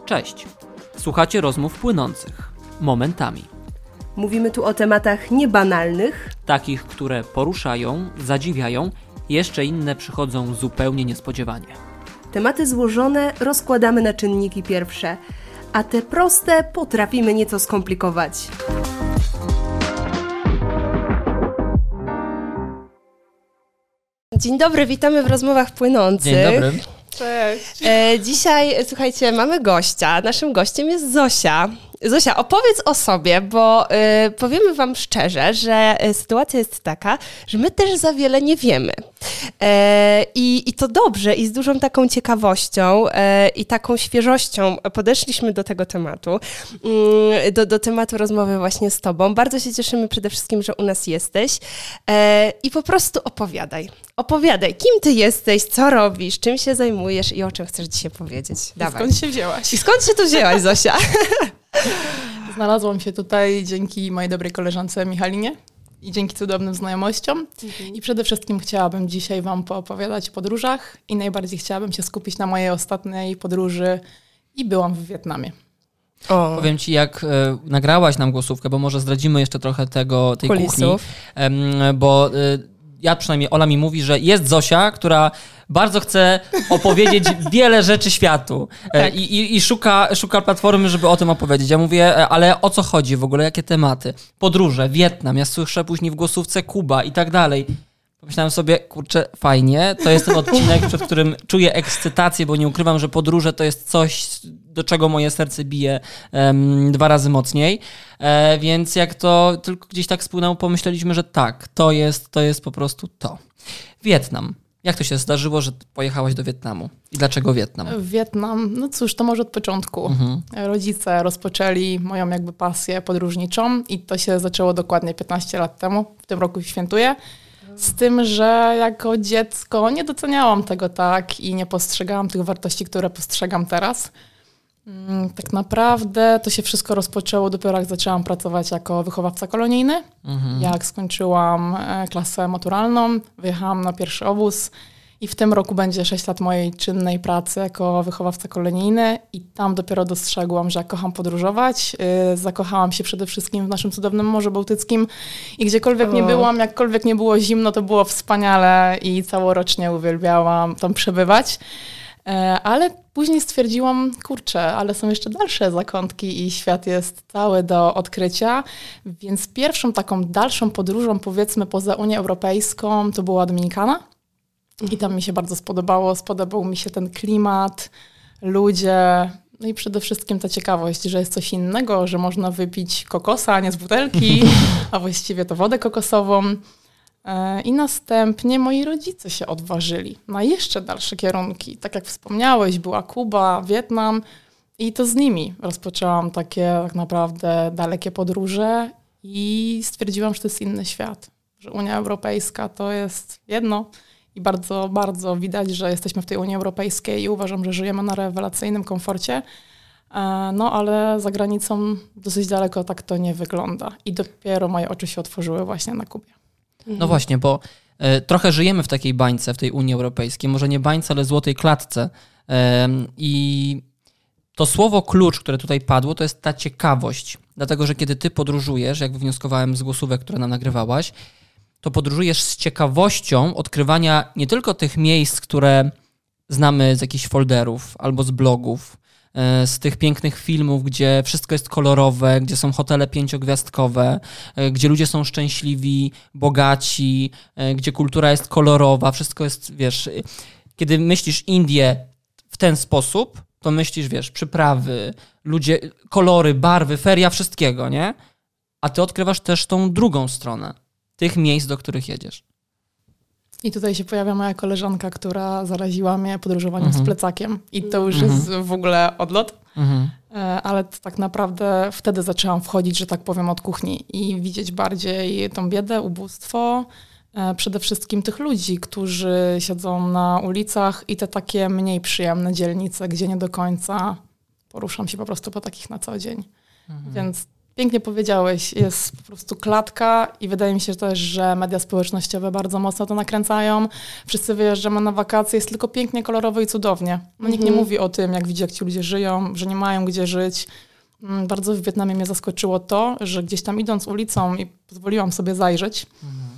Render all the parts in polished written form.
Cześć! Słuchacie rozmów płynących, momentami. Mówimy tu o tematach niebanalnych, Takich, które poruszają, zadziwiają, jeszcze inne przychodzą zupełnie niespodziewanie. tematy złożone rozkładamy na czynniki pierwsze, a te proste potrafimy nieco skomplikować. Dzień dobry, witamy w rozmowach płynących. Dzień dobry. Cześć. Dzisiaj, słuchajcie, mamy gościa. Naszym gościem jest Zosia. Zosia, opowiedz o sobie, bo powiemy wam szczerze, że sytuacja jest taka, że my też za wiele nie wiemy. I to dobrze i z dużą taką ciekawością i taką świeżością podeszliśmy do tego tematu, do tematu rozmowy właśnie z tobą. Bardzo się cieszymy przede wszystkim, że u nas jesteś i po prostu opowiadaj. Opowiadaj, kim ty jesteś, co robisz, czym się zajmujesz i o czym chcesz dzisiaj powiedzieć. Dawaj. Skąd się wzięłaś? I skąd się tu wzięłaś, Zosia? Znalazłam się tutaj dzięki mojej dobrej koleżance Michalinie i dzięki cudownym znajomościom. I przede wszystkim chciałabym dzisiaj wam poopowiadać o podróżach i najbardziej chciałabym się skupić na mojej ostatniej podróży i byłam w Wietnamie. O. Powiem ci, jak nagrałaś nam głosówkę, bo może zdradzimy jeszcze trochę tej kuchni, bo ja przynajmniej, Ola mi mówi, że jest Zosia, która bardzo chce opowiedzieć wiele rzeczy światu i szuka platformy, żeby o tym opowiedzieć. Ja mówię, ale o co chodzi w ogóle, jakie tematy? Podróże, Wietnam, ja słyszę później w głosówce Kuba i tak dalej. Pomyślałem sobie, kurczę, fajnie, to jest ten odcinek, przed którym czuję ekscytację, bo nie ukrywam, że podróże to jest coś, do czego moje serce bije 2 razy mocniej. Więc jak to tylko gdzieś tak spłynęło, pomyśleliśmy, że tak, to jest po prostu to. Wietnam. Jak to się zdarzyło, że pojechałaś do Wietnamu? I dlaczego Wietnam? Wietnam, no cóż, to może od początku. Rodzice rozpoczęli moją jakby pasję podróżniczą i to się zaczęło dokładnie 15 lat temu. W tym roku świętuję. Z tym, że jako dziecko nie doceniałam tego tak i nie postrzegałam tych wartości, które postrzegam teraz. Tak naprawdę to się wszystko rozpoczęło dopiero jak zaczęłam pracować jako wychowawca kolonijny. Jak skończyłam klasę maturalną, wyjechałam na pierwszy obóz i w tym roku będzie 6 lat mojej czynnej pracy jako wychowawca kolonijny i tam dopiero dostrzegłam, że kocham podróżować. Zakochałam się przede wszystkim w naszym cudownym Morzu Bałtyckim i gdziekolwiek nie byłam, jakkolwiek nie było zimno, to było wspaniale i całorocznie uwielbiałam tam przebywać. Ale później stwierdziłam, kurczę, ale są jeszcze dalsze zakątki i świat jest cały do odkrycia, więc pierwszą taką dalszą podróżą, powiedzmy poza Unię Europejską, to była Dominikana i tam mi się bardzo spodobał mi się ten klimat, ludzie, no i przede wszystkim ta ciekawość, że jest coś innego, że można wypić kokosa, a nie z butelki, a właściwie to wodę kokosową. I następnie moi rodzice się odważyli na jeszcze dalsze kierunki. Tak jak wspomniałeś, była Kuba, Wietnam i to z nimi rozpoczęłam takie tak naprawdę dalekie podróże i stwierdziłam, że to jest inny świat, że Unia Europejska to jest jedno i bardzo, bardzo widać, że jesteśmy w tej Unii Europejskiej i uważam, że żyjemy na rewelacyjnym komforcie, no ale za granicą dosyć daleko tak to nie wygląda i dopiero moje oczy się otworzyły właśnie na Kubie. No właśnie, bo trochę żyjemy w takiej bańce, w tej Unii Europejskiej. Może nie bańce, ale złotej klatce. I to słowo klucz, które tutaj padło, to jest ta ciekawość. Dlatego, że kiedy ty podróżujesz, jak wywnioskowałem z głosówek, które nam nagrywałaś, to podróżujesz z ciekawością odkrywania nie tylko tych miejsc, które znamy z jakichś folderów albo z blogów, z tych pięknych filmów, gdzie wszystko jest kolorowe, gdzie są hotele 5-gwiazdkowe, gdzie ludzie są szczęśliwi, bogaci, gdzie kultura jest kolorowa, wszystko jest, wiesz, kiedy myślisz Indię w ten sposób, to myślisz, wiesz, przyprawy, ludzie, kolory, barwy, feria, wszystkiego, nie? A ty odkrywasz też tą drugą stronę tych miejsc, do których jedziesz. I tutaj się pojawia moja koleżanka, która zaraziła mnie podróżowaniem z plecakiem. I to już jest w ogóle odlot. Ale tak naprawdę wtedy zaczęłam wchodzić, że tak powiem, od kuchni i widzieć bardziej tą biedę, ubóstwo, przede wszystkim tych ludzi, którzy siedzą na ulicach i te takie mniej przyjemne dzielnice, gdzie nie do końca poruszam się po prostu po takich na co dzień. Więc Pięknie powiedziałeś, jest po prostu klatka i wydaje mi się też, że media społecznościowe bardzo mocno to nakręcają. Wszyscy wyjeżdżamy na wakacje, jest tylko pięknie, kolorowo i cudownie. Nikt nie mówi o tym, jak widzi, jak ci ludzie żyją, że nie mają gdzie żyć. Bardzo w Wietnamie mnie zaskoczyło to, że gdzieś tam idąc ulicą i pozwoliłam sobie zajrzeć,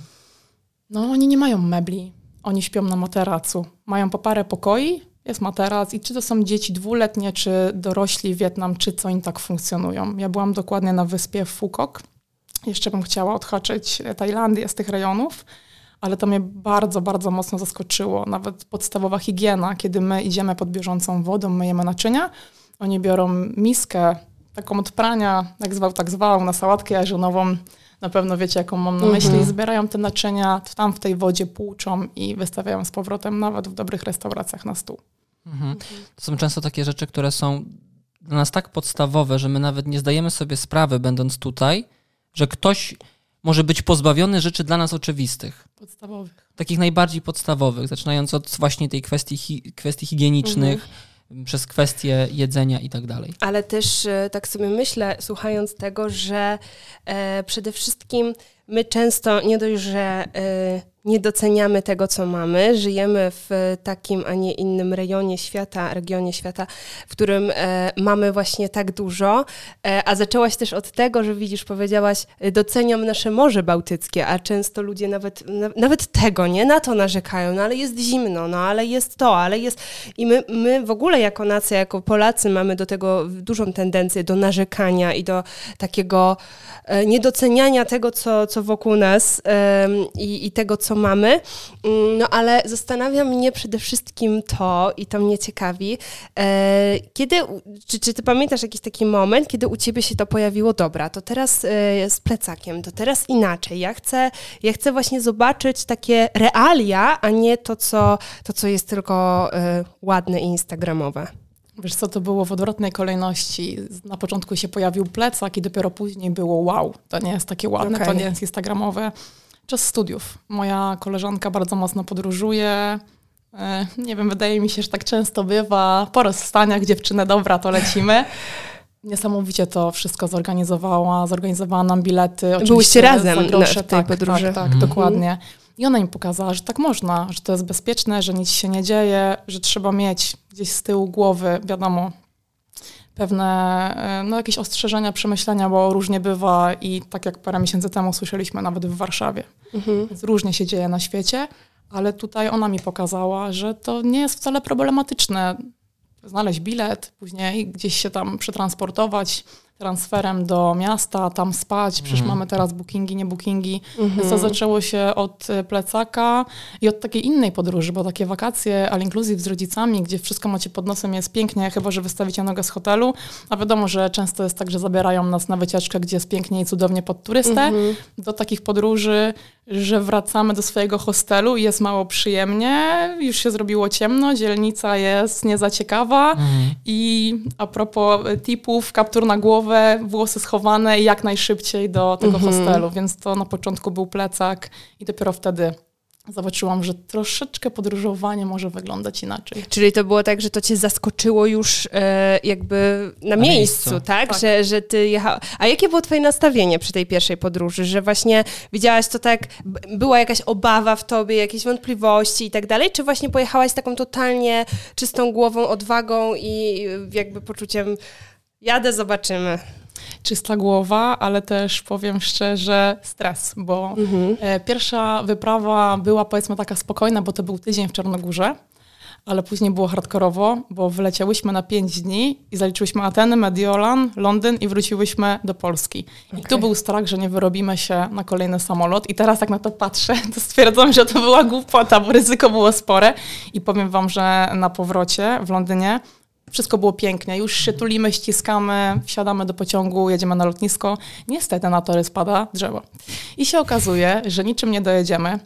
no oni nie mają mebli, oni śpią na materacu. Mają po parę pokoi, jest materac i czy to są dzieci 2-letnie, czy dorośli Wietnamczycy, oni tak funkcjonują. Ja byłam dokładnie na wyspie Phu Quoc. Jeszcze bym chciała odhaczyć Tajlandię z tych rejonów, ale to mnie bardzo, bardzo mocno zaskoczyło. Nawet podstawowa higiena, kiedy my idziemy pod bieżącą wodą, myjemy naczynia, oni biorą miskę, taką od prania, jak zwał, na sałatkę jarzynową. Na pewno wiecie, jaką mam na myśli. Zbierają te naczynia, tam w tej wodzie płuczą i wystawiają z powrotem nawet w dobrych restauracjach na stół. To są często takie rzeczy, które są dla nas tak podstawowe, że my nawet nie zdajemy sobie sprawy, będąc tutaj, że ktoś może być pozbawiony rzeczy dla nas oczywistych. Podstawowych. Takich najbardziej podstawowych, zaczynając od właśnie tej kwestii higienicznych, przez kwestie jedzenia i tak dalej. Ale też tak sobie myślę, słuchając tego, że przede wszystkim my często nie dość, że nie doceniamy tego, co mamy, żyjemy w takim, a nie innym regionie świata, w którym mamy właśnie tak dużo, a zaczęłaś też od tego, że widzisz, powiedziałaś, doceniam nasze Morze Bałtyckie, a często ludzie nawet tego, nie, na to narzekają, no ale jest zimno, no ale jest to, ale jest... I my w ogóle jako nacja, jako Polacy mamy do tego dużą tendencję do narzekania i do takiego niedoceniania tego, co wokół nas i tego, co mamy. No ale zastanawia mnie przede wszystkim to, i to mnie ciekawi, czy ty pamiętasz jakiś taki moment, kiedy u ciebie się to pojawiło, dobra, to teraz z plecakiem, to teraz inaczej. Ja chcę właśnie zobaczyć takie realia, a nie to, co jest tylko ładne i instagramowe. Wiesz co, to było w odwrotnej kolejności. Na początku się pojawił plecak i dopiero później było wow, to nie jest takie ładne, to nie jest instagramowe. Czas studiów. Moja koleżanka bardzo mocno podróżuje. Nie wiem, wydaje mi się, że tak często bywa. Po rozstaniach dziewczynę, dobra, to lecimy. Niesamowicie to wszystko zorganizowała nam bilety. Byłyście razem grosze, w tej podróży. Tak, dokładnie. I ona mi pokazała, że tak można, że to jest bezpieczne, że nic się nie dzieje, że trzeba mieć gdzieś z tyłu głowy, wiadomo, pewne jakieś ostrzeżenia, przemyślenia, bo różnie bywa i tak jak parę miesięcy temu słyszeliśmy nawet w Warszawie. Więc różnie się dzieje na świecie, ale tutaj ona mi pokazała, że to nie jest wcale problematyczne. Znaleźć bilet, później gdzieś się tam przetransportować transferem do miasta, tam spać. Przecież mamy teraz bookingi, nie bookingi. Więc to zaczęło się od plecaka i od takiej innej podróży, bo takie wakacje all inclusive z rodzicami, gdzie wszystko macie pod nosem, jest pięknie, chyba że wystawicie nogę z hotelu. A wiadomo, że często jest tak, że zabierają nas na wycieczkę, gdzie jest pięknie i cudownie pod turystę. Do takich podróży, że wracamy do swojego hostelu i jest mało przyjemnie. Już się zrobiło ciemno, dzielnica jest nie za ciekawa. I a propos tipów, kaptur na głowę, włosy schowane i jak najszybciej do tego hostelu. Więc to na początku był plecak i dopiero wtedy zobaczyłam, że troszeczkę podróżowanie może wyglądać inaczej. Czyli to było tak, że to cię zaskoczyło już jakby na miejscu, tak? Że ty jechałeś. A jakie było twoje nastawienie przy tej pierwszej podróży? Że właśnie widziałaś to tak, była jakaś obawa w tobie, jakieś wątpliwości i tak dalej? Czy właśnie pojechałaś z taką totalnie czystą głową, odwagą i jakby poczuciem jadę, zobaczymy? Czysta głowa, ale też powiem szczerze stres, bo pierwsza wyprawa była powiedzmy taka spokojna, bo to był tydzień w Czarnogórze, ale później było hardkorowo, bo wyleciałyśmy na 5 dni i zaliczyłyśmy Ateny, Mediolan, Londyn i wróciłyśmy do Polski. I tu był strach, że nie wyrobimy się na kolejny samolot i teraz jak na to patrzę, to stwierdzam, że to była głupota, bo ryzyko było spore i powiem wam, że na powrocie w Londynie wszystko było pięknie, już się tulimy, ściskamy, wsiadamy do pociągu, jedziemy na lotnisko. Niestety na tory spada drzewo. I się okazuje, że niczym nie dojedziemy.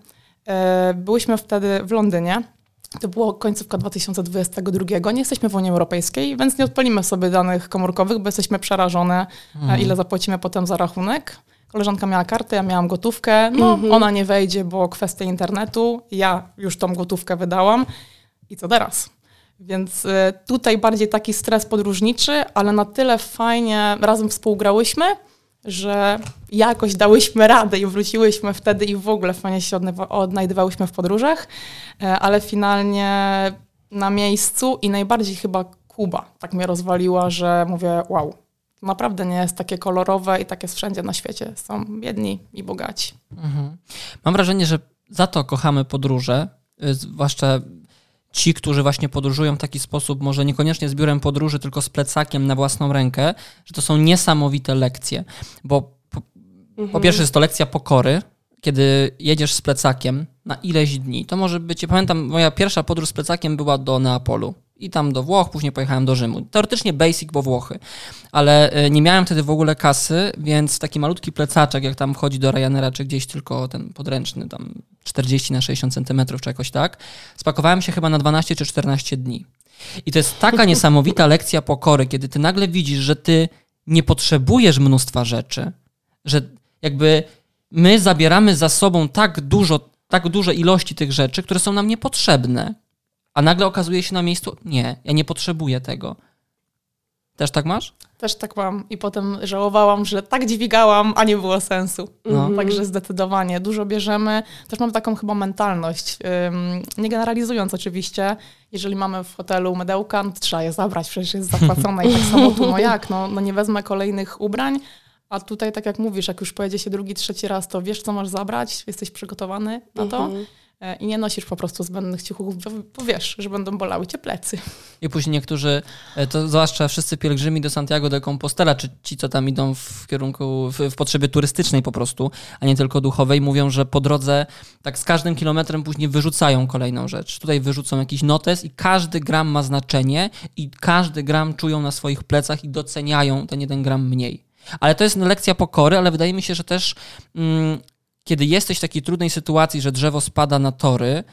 Byłyśmy wtedy w Londynie. To było końcówka 2022. Nie jesteśmy w Unii Europejskiej, więc nie odpalimy sobie danych komórkowych, bo jesteśmy przerażone, ile zapłacimy potem za rachunek. Koleżanka miała kartę, ja miałam gotówkę. Ona nie wejdzie, bo kwestia internetu. Ja już tą gotówkę wydałam. I co teraz? Więc tutaj bardziej taki stres podróżniczy, ale na tyle fajnie razem współgrałyśmy, że jakoś dałyśmy radę i wróciłyśmy wtedy i w ogóle fajnie się odnajdywałyśmy w podróżach, ale finalnie na miejscu i najbardziej chyba Kuba tak mnie rozwaliła, że mówię, wow, naprawdę nie jest takie kolorowe i tak jest wszędzie na świecie. Są biedni i bogaci. Mam wrażenie, że za to kochamy podróże, zwłaszcza ci, którzy właśnie podróżują w taki sposób, może niekoniecznie z biurem podróży, tylko z plecakiem na własną rękę, że to są niesamowite lekcje. Bo po pierwsze jest to lekcja pokory, kiedy jedziesz z plecakiem na ileś dni. To może być, ja pamiętam, moja pierwsza podróż z plecakiem była do Neapolu i tam do Włoch, później pojechałem do Rzymu. Teoretycznie basic, bo Włochy. Ale nie miałem wtedy w ogóle kasy, więc taki malutki plecaczek, jak tam wchodzi do Ryanaira, czy gdzieś tylko ten podręczny, tam 40 na 60 centymetrów, czy jakoś tak, spakowałem się chyba na 12 czy 14 dni. I to jest taka niesamowita lekcja pokory, kiedy ty nagle widzisz, że ty nie potrzebujesz mnóstwa rzeczy, że jakby my zabieramy za sobą tak duże ilości tych rzeczy, które są nam niepotrzebne. A nagle okazuje się na miejscu, nie, ja nie potrzebuję tego. Też tak masz? Też tak mam. I potem żałowałam, że tak dźwigałam, a nie było sensu. Także zdecydowanie dużo bierzemy. Też mam taką chyba mentalność. Nie generalizując oczywiście, jeżeli mamy w hotelu mydełka, no to trzeba je zabrać, przecież jest zapłacone i tak samo tu, no nie wezmę kolejnych ubrań. A tutaj, tak jak mówisz, jak już pojedzie się drugi, trzeci raz, to wiesz, co masz zabrać, jesteś przygotowany na to i nie nosisz po prostu zbędnych ciuchów, bo wiesz, że będą bolały cię plecy. I później niektórzy, to zwłaszcza wszyscy pielgrzymi do Santiago de Compostela, czy ci, co tam idą w kierunku, w potrzebie turystycznej po prostu, a nie tylko duchowej, mówią, że po drodze tak z każdym kilometrem później wyrzucają kolejną rzecz. Tutaj wyrzucą jakiś notes i każdy gram ma znaczenie i każdy gram czują na swoich plecach i doceniają ten 1 gram mniej. Ale to jest lekcja pokory, ale wydaje mi się, że też kiedy jesteś w takiej trudnej sytuacji, że drzewo spada na tory,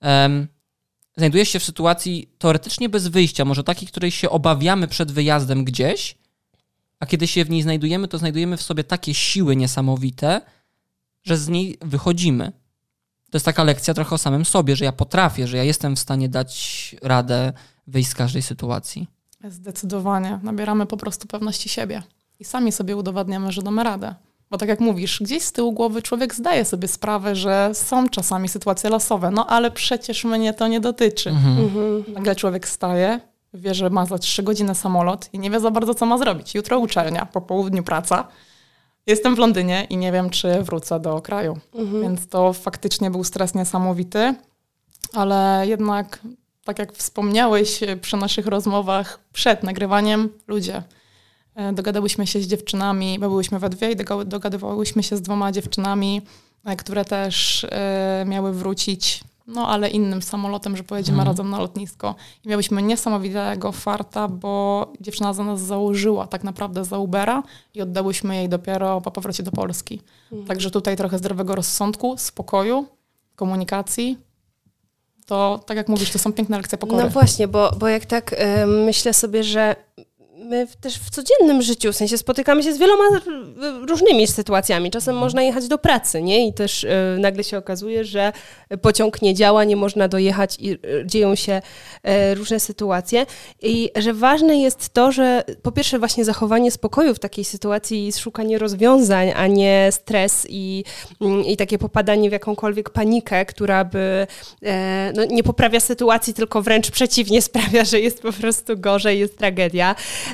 znajdujesz się w sytuacji teoretycznie bez wyjścia, może takiej, której się obawiamy przed wyjazdem gdzieś, a kiedy się w niej znajdujemy, to znajdujemy w sobie takie siły niesamowite, że z niej wychodzimy. To jest taka lekcja trochę o samym sobie, że ja potrafię, że ja jestem w stanie dać radę wyjść z każdej sytuacji. Zdecydowanie. Nabieramy po prostu pewności siebie. I sami sobie udowadniamy, że damy radę. Bo tak jak mówisz, gdzieś z tyłu głowy człowiek zdaje sobie sprawę, że są czasami sytuacje losowe, no ale przecież mnie to nie dotyczy. Nagle człowiek staje, wie, że ma za 3 godziny samolot i nie wie za bardzo, co ma zrobić. Jutro uczelnia, po południu praca. Jestem w Londynie i nie wiem, czy wrócę do kraju. Więc to faktycznie był stres niesamowity, ale jednak, tak jak wspomniałeś przy naszych rozmowach przed nagrywaniem, ludzie... Dogadałyśmy się z dziewczynami, bo byłyśmy we dwie i dogadywałyśmy się z 2 dziewczynami, które też miały wrócić, no ale innym samolotem, że pojedziemy razem na lotnisko. I miałyśmy niesamowitego farta, bo dziewczyna za nas założyła tak naprawdę za Ubera i oddałyśmy jej dopiero po powrocie do Polski. Także tutaj trochę zdrowego rozsądku, spokoju, komunikacji. To, tak jak mówisz, to są piękne lekcje pokory. No właśnie, bo jak tak myślę sobie, że my też w codziennym życiu, w sensie spotykamy się z wieloma różnymi sytuacjami. Czasem można jechać do pracy, nie? I też nagle się okazuje, że pociąg nie działa, nie można dojechać i dzieją się różne sytuacje. I że ważne jest to, że po pierwsze właśnie zachowanie spokoju w takiej sytuacji, szukanie rozwiązań, a nie stres i takie popadanie w jakąkolwiek panikę, która by nie poprawia sytuacji, tylko wręcz przeciwnie sprawia, że jest po prostu gorzej, jest tragedia.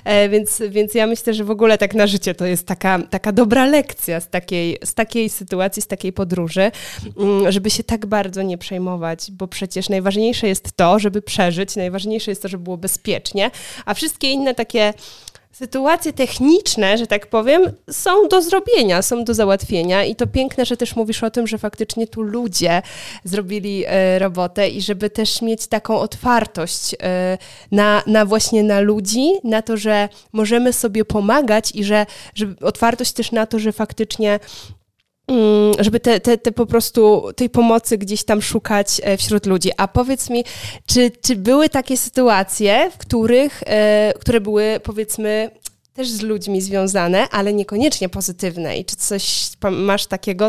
Więc ja myślę, że w ogóle tak na życie to jest taka dobra lekcja z takiej sytuacji, z takiej podróży, żeby się tak bardzo nie przejmować, bo przecież najważniejsze jest to, żeby przeżyć, najważniejsze jest to, żeby było bezpiecznie, a wszystkie inne takie sytuacje techniczne, że tak powiem, są do zrobienia, są do załatwienia i to piękne, że też mówisz o tym, że faktycznie tu ludzie zrobili robotę i żeby też mieć taką otwartość właśnie na ludzi, na to, że możemy sobie pomagać i żeby otwartość też na to, że faktycznie żeby te po prostu tej pomocy gdzieś tam szukać wśród ludzi. A powiedz mi, czy były takie sytuacje, które były, powiedzmy, też z ludźmi związane, ale niekoniecznie pozytywne? I czy coś masz takiego,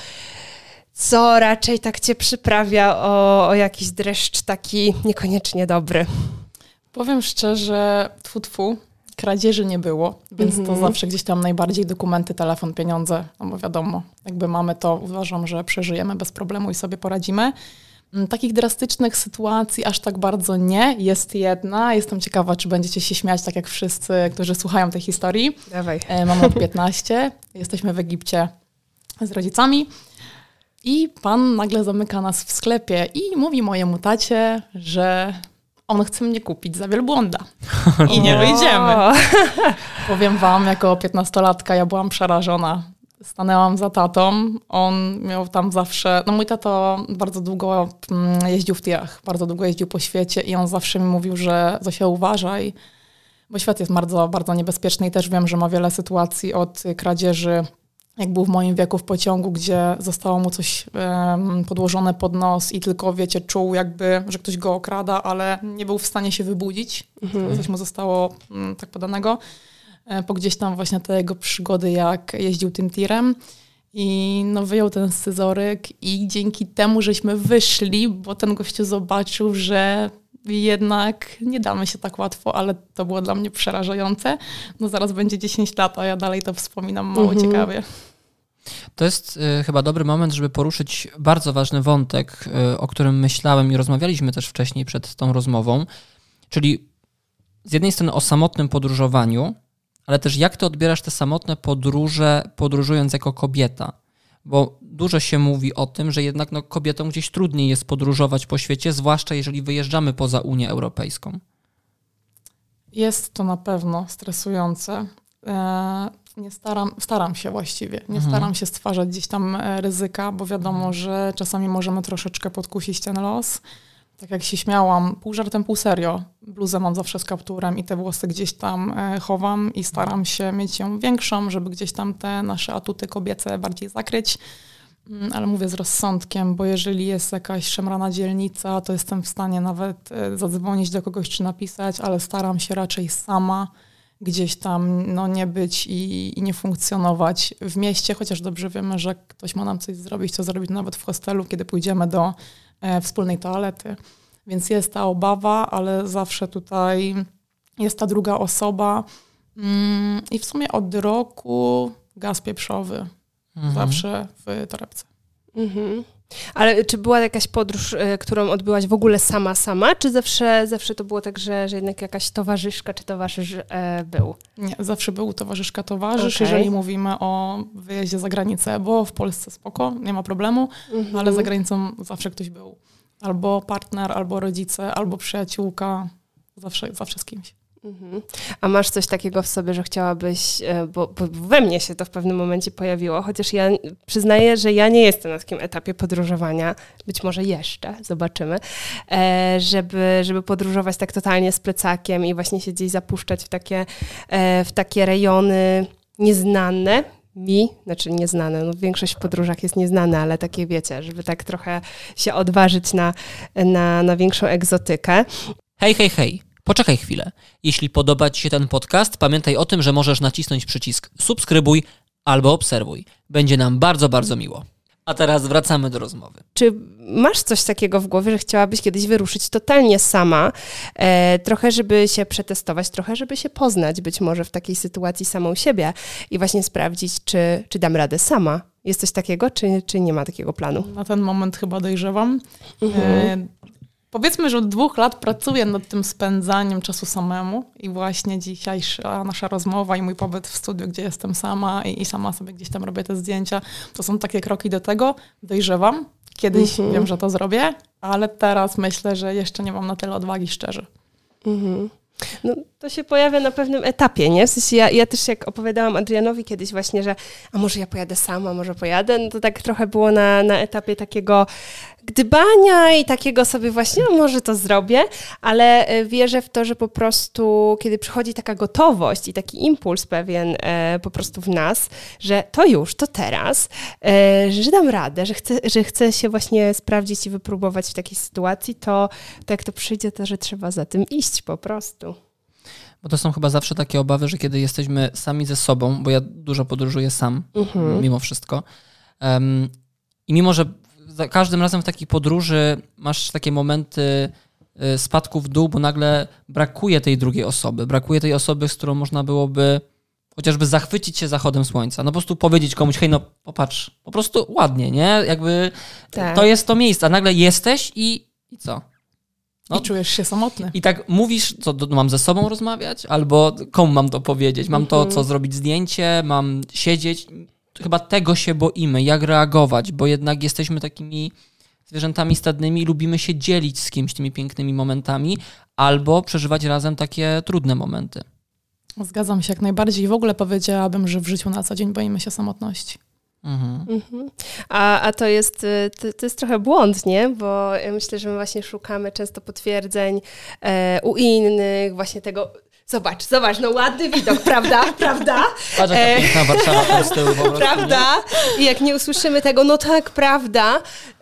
co raczej tak cię przyprawia o jakiś dreszcz taki niekoniecznie dobry? Powiem szczerze, tfu, kradzieży nie było, więc to zawsze gdzieś tam najbardziej dokumenty, telefon, pieniądze, no bo wiadomo, jakby mamy to, uważam, że przeżyjemy bez problemu i sobie poradzimy. Takich drastycznych sytuacji aż tak bardzo nie. Jest jedna. Jestem ciekawa, czy będziecie się śmiać tak jak wszyscy, którzy słuchają tej historii. Dawaj. Mam lat 15. Jesteśmy w Egipcie z rodzicami i pan nagle zamyka nas w sklepie i mówi mojemu tacie, że on chce mnie kupić za wielbłąda i nie wyjdziemy. Powiem wam, jako 15-latka ja byłam przerażona. Stanęłam za tatą, on miał tam zawsze, no mój tato bardzo długo jeździł w tirach, bardzo długo jeździł po świecie i on zawsze mi mówił, że Zosia, uważaj, bo świat jest bardzo, bardzo niebezpieczny i też wiem, że ma wiele sytuacji od kradzieży, jak był w moim wieku w pociągu, gdzie zostało mu coś podłożone pod nos i tylko, wiecie, czuł jakby, że ktoś go okrada, ale nie był w stanie się wybudzić. Coś mu zostało tak podanego. Po gdzieś tam właśnie te jego przygody, jak jeździł tym tirem i no wyjął ten scyzoryk i dzięki temu, żeśmy wyszli, bo ten gościu zobaczył, że jednak nie damy się tak łatwo, ale to było dla mnie przerażające. No zaraz będzie 10 lat, a ja dalej to wspominam mało ciekawie. To jest chyba dobry moment, żeby poruszyć bardzo ważny wątek, o którym myślałem i rozmawialiśmy też wcześniej przed tą rozmową, czyli z jednej strony o samotnym podróżowaniu, ale też jak ty odbierasz te samotne podróże, podróżując jako kobieta? Bo dużo się mówi o tym, że jednak kobietom gdzieś trudniej jest podróżować po świecie, zwłaszcza jeżeli wyjeżdżamy poza Unię Europejską. Jest to na pewno stresujące. Staram się właściwie. Nie staram się stwarzać gdzieś tam ryzyka, bo wiadomo, że czasami możemy troszeczkę podkusić ten los. Tak jak się śmiałam, pół żartem, pół serio. Bluzę mam zawsze z kapturem i te włosy gdzieś tam chowam i staram się mieć ją większą, żeby gdzieś tam te nasze atuty kobiece bardziej zakryć. Ale mówię z rozsądkiem, bo jeżeli jest jakaś szemrana dzielnica, to jestem w stanie nawet zadzwonić do kogoś czy napisać, ale staram się raczej sama gdzieś tam nie być i nie funkcjonować w mieście, chociaż dobrze wiemy, że ktoś ma nam coś zrobić, co zrobić nawet w hostelu, kiedy pójdziemy do wspólnej toalety. Więc jest ta obawa, ale zawsze tutaj jest ta druga osoba i w sumie od roku gaz pieprzowy. Zawsze w torebce. Ale czy była jakaś podróż, którą odbyłaś w ogóle sama, czy zawsze to było tak, że jednak jakaś towarzyszka czy towarzysz był? Nie, zawsze był towarzyszka, towarzysz, jeżeli mówimy o wyjeździe za granicę, bo w Polsce spoko, nie ma problemu, ale za granicą zawsze ktoś był. Albo partner, albo rodzice, albo przyjaciółka, zawsze z kimś. A masz coś takiego w sobie, że chciałabyś, bo we mnie się to w pewnym momencie pojawiło, chociaż ja przyznaję, że ja nie jestem na takim etapie podróżowania, być może jeszcze, zobaczymy, żeby podróżować tak totalnie z plecakiem i właśnie się gdzieś zapuszczać w takie rejony nieznane, znaczy nieznane, większość w podróżach jest nieznane, ale takie wiecie, żeby tak trochę się odważyć na większą egzotykę. Hej. Poczekaj chwilę. Jeśli podoba Ci się ten podcast, pamiętaj o tym, że możesz nacisnąć przycisk subskrybuj albo obserwuj. Będzie nam bardzo, bardzo miło. A teraz wracamy do rozmowy. Czy masz coś takiego w głowie, że chciałabyś kiedyś wyruszyć totalnie sama, trochę żeby się przetestować, trochę żeby się poznać być może w takiej sytuacji samą siebie i właśnie sprawdzić, czy dam radę sama? Jest coś takiego, czy nie ma takiego planu? Na ten moment chyba dojrzewam. Powiedzmy, że od 2 lat pracuję nad tym spędzaniem czasu samemu i właśnie dzisiejsza nasza rozmowa i mój pobyt w studiu, gdzie jestem sama i sama sobie gdzieś tam robię te zdjęcia, to są takie kroki do tego. Dojrzewam. Kiedyś wiem, że to zrobię, ale teraz myślę, że jeszcze nie mam na tyle odwagi, szczerze. No, to się pojawia na pewnym etapie, nie? W sensie ja też jak opowiadałam Adrianowi kiedyś właśnie, że a może ja pojadę sama, może pojadę, no to tak trochę było na etapie takiego gdybania i takiego sobie właśnie, no może to zrobię, ale wierzę w to, że po prostu kiedy przychodzi taka gotowość i taki impuls pewien po prostu w nas, że to już, to teraz, że dam radę, że chcę się właśnie sprawdzić i wypróbować w takiej sytuacji, to jak to przyjdzie, to że trzeba za tym iść po prostu. Bo to są chyba zawsze takie obawy, że kiedy jesteśmy sami ze sobą, bo ja dużo podróżuję sam, mimo wszystko. I mimo, że za każdym razem w takiej podróży masz takie momenty spadku w dół, bo nagle brakuje tej drugiej osoby. Brakuje tej osoby, z którą można byłoby chociażby zachwycić się zachodem słońca. No po prostu powiedzieć komuś, hej, no popatrz, po prostu ładnie, nie? Jakby to jest to miejsce, a nagle jesteś i co? No. I czujesz się samotny. I tak mówisz, co mam ze sobą rozmawiać? Albo komu mam to powiedzieć? Mam to, co zrobić zdjęcie? Mam siedzieć? Chyba tego się boimy, jak reagować, bo jednak jesteśmy takimi zwierzętami stadnymi i lubimy się dzielić z kimś tymi pięknymi momentami albo przeżywać razem takie trudne momenty. Zgadzam się jak najbardziej i w ogóle powiedziałabym, że w życiu na co dzień boimy się samotności. A to jest trochę błąd, nie? Bo ja myślę, że my właśnie szukamy często potwierdzeń u innych, właśnie tego... Zobacz, no ładny widok, prawda? Patrz, jaka piękna Warszawa tam z tyłu po prostu, prawda? Nie? I jak nie usłyszymy tego, no tak, prawda,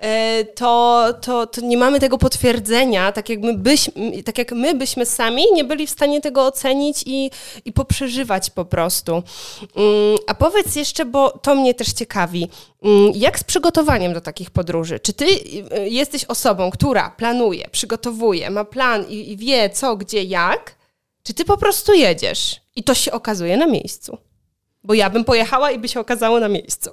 to nie mamy tego potwierdzenia, tak jak my byśmy sami nie byli w stanie tego ocenić i poprzeżywać po prostu. A powiedz jeszcze, bo to mnie też ciekawi, jak z przygotowaniem do takich podróży? Czy ty jesteś osobą, która planuje, przygotowuje, ma plan i wie co, gdzie, jak? Czy ty po prostu jedziesz i to się okazuje na miejscu? Bo ja bym pojechała i by się okazało na miejscu.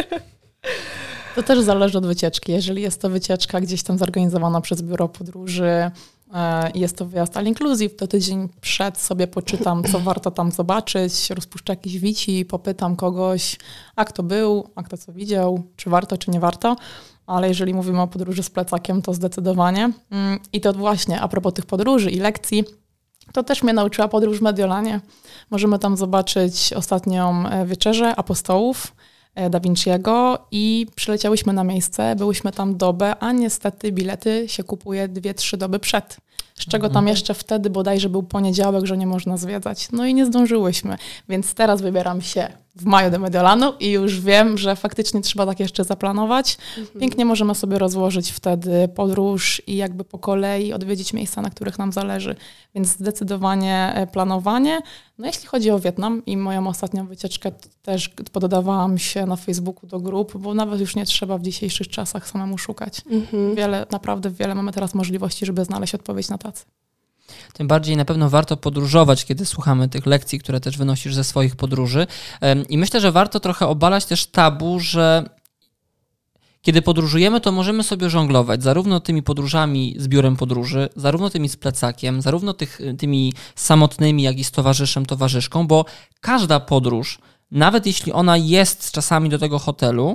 To też zależy od wycieczki. Jeżeli jest to wycieczka gdzieś tam zorganizowana przez biuro podróży i jest to wyjazd all inclusive, to tydzień przed sobie poczytam, co warto tam zobaczyć, rozpuszczę jakieś wici, popytam kogoś, a kto był, a kto co widział, czy warto, czy nie warto. Ale jeżeli mówimy o podróży z plecakiem, to zdecydowanie. I to właśnie a propos tych podróży i lekcji, to też mnie nauczyła podróż w Mediolanie. Możemy tam zobaczyć ostatnią wieczerzę apostołów Da Vinciego i przyleciałyśmy na miejsce, byłyśmy tam dobę, a niestety bilety się kupuje 2-3 doby przed. Z czego tam jeszcze wtedy bodajże był poniedziałek, że nie można zwiedzać. No i nie zdążyłyśmy, więc teraz wybieram się w maju do Mediolanu i już wiem, że faktycznie trzeba tak jeszcze zaplanować. Pięknie możemy sobie rozłożyć wtedy podróż i jakby po kolei odwiedzić miejsca, na których nam zależy. Więc zdecydowanie planowanie. No jeśli chodzi o Wietnam i moją ostatnią wycieczkę, też poddawałam się na Facebooku do grup, bo nawet już nie trzeba w dzisiejszych czasach samemu szukać. Naprawdę wiele mamy teraz możliwości, żeby znaleźć odpowiedź na tacy. Tym bardziej na pewno warto podróżować, kiedy słuchamy tych lekcji, które też wynosisz ze swoich podróży. I myślę, że warto trochę obalać też tabu, że kiedy podróżujemy, to możemy sobie żonglować zarówno tymi podróżami z biurem podróży, zarówno tymi z plecakiem, zarówno tymi samotnymi, jak i z towarzyszem, towarzyszką, bo każda podróż, nawet jeśli ona jest czasami do tego hotelu,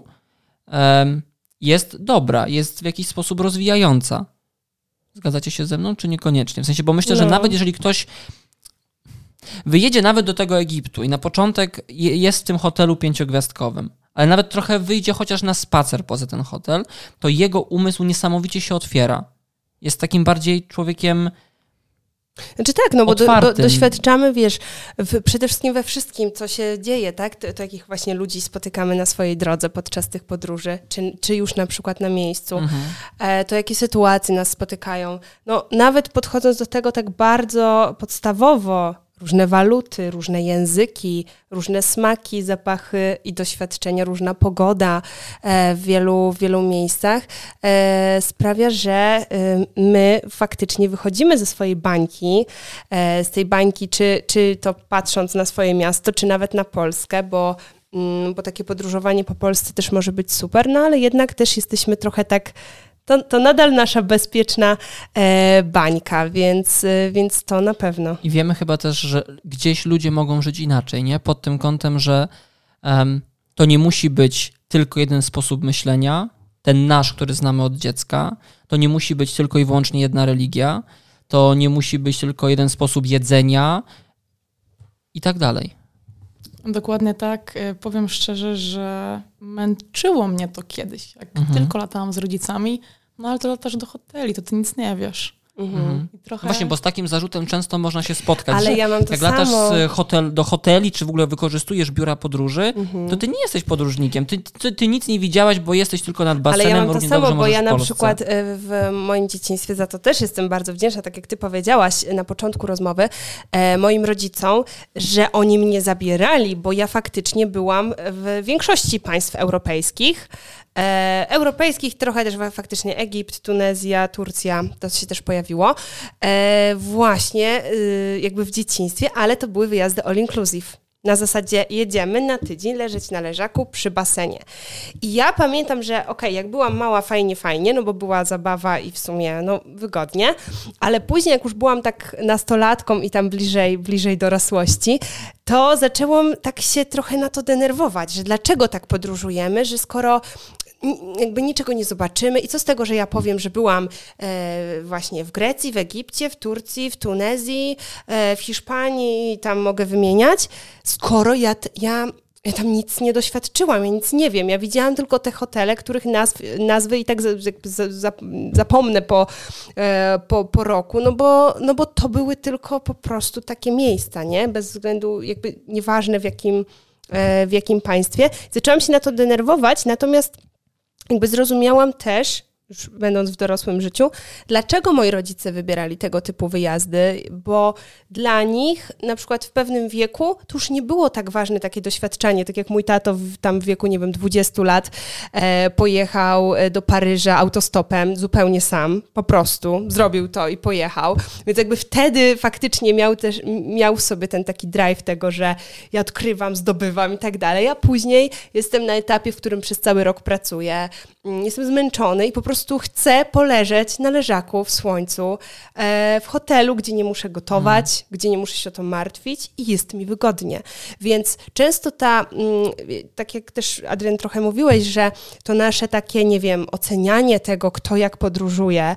jest dobra, jest w jakiś sposób rozwijająca. Zgadzacie się ze mną, czy niekoniecznie? W sensie, bo myślę, że nawet jeżeli ktoś wyjedzie nawet do tego Egiptu i na początek jest w tym hotelu 5-gwiazdkowym, ale nawet trochę wyjdzie chociaż na spacer poza ten hotel, to jego umysł niesamowicie się otwiera. Jest takim bardziej człowiekiem Znaczy tak, no bo doświadczamy, wiesz, przede wszystkim we wszystkim, co się dzieje, tak? Takich właśnie ludzi spotykamy na swojej drodze podczas tych podróży, czy już na przykład na miejscu. To jakie sytuacje nas spotykają. No nawet podchodząc do tego tak bardzo podstawowo, różne waluty, różne języki, różne smaki, zapachy i doświadczenia, różna pogoda w wielu miejscach sprawia, że my faktycznie wychodzimy ze swojej bańki, z tej bańki, czy to patrząc na swoje miasto, czy nawet na Polskę, bo takie podróżowanie po Polsce też może być super, no ale jednak też jesteśmy trochę tak. To nadal nasza bezpieczna bańka, więc to na pewno. I wiemy chyba też, że gdzieś ludzie mogą żyć inaczej, nie? Pod tym kątem, że to nie musi być tylko jeden sposób myślenia, ten nasz, który znamy od dziecka, to nie musi być tylko i wyłącznie jedna religia, to nie musi być tylko jeden sposób jedzenia i tak dalej. Dokładnie tak. Powiem szczerze, że męczyło mnie to kiedyś, jak tylko latałam z rodzicami, no ale to latasz do hoteli, to ty nic nie wiesz. I trochę... Właśnie, bo z takim zarzutem często można się spotkać, ale że ja mam to jak samo. latasz do hoteli, czy w ogóle wykorzystujesz biura podróży, to ty nie jesteś podróżnikiem. Ty nic nie widziałaś, bo jesteś tylko nad basenem. Ale ja mam to samo, bo ja na Polsce. przykład w moim dzieciństwie za to też jestem bardzo wdzięczna, tak jak ty powiedziałaś na początku rozmowy, moim rodzicom, że oni mnie zabierali, bo ja faktycznie byłam w większości państw europejskich, Europejskich trochę też faktycznie Egipt, Tunezja, Turcja, to się też pojawiło. Właśnie jakby w dzieciństwie, ale to były wyjazdy all inclusive. Na zasadzie jedziemy na tydzień leżeć na leżaku przy basenie. I ja pamiętam, że jak byłam mała, fajnie, no bo była zabawa i w sumie wygodnie, ale później jak już byłam tak nastolatką i tam bliżej dorosłości, to zaczęłam tak się trochę na to denerwować, że dlaczego tak podróżujemy, że skoro jakby niczego nie zobaczymy i co z tego, że ja powiem, że byłam właśnie w Grecji, w Egipcie, w Turcji, w Tunezji, w Hiszpanii i tam mogę wymieniać, skoro ja tam nic nie doświadczyłam, ja nic nie wiem. Ja widziałam tylko te hotele, których nazwy i tak zapomnę po roku, no bo to były tylko po prostu takie miejsca, nie? Bez względu, jakby nieważne w jakim państwie. Zaczęłam się na to denerwować, natomiast jakby zrozumiałam też, już będąc w dorosłym życiu, dlaczego moi rodzice wybierali tego typu wyjazdy, bo dla nich na przykład w pewnym wieku to już nie było tak ważne takie doświadczenie, tak jak mój tato tam w wieku, 20 lat pojechał do Paryża autostopem zupełnie sam, po prostu zrobił to i pojechał, więc jakby wtedy faktycznie miał w sobie ten taki drive tego, że ja odkrywam, zdobywam i tak dalej, a później jestem na etapie, w którym przez cały rok pracuję, jestem zmęczony i po prostu chcę poleżeć na leżaku w słońcu, w hotelu, gdzie nie muszę gotować, gdzie nie muszę się o to martwić i jest mi wygodnie. Więc często tak jak też Adrian trochę mówiłeś, że to nasze takie, ocenianie tego, kto jak podróżuje,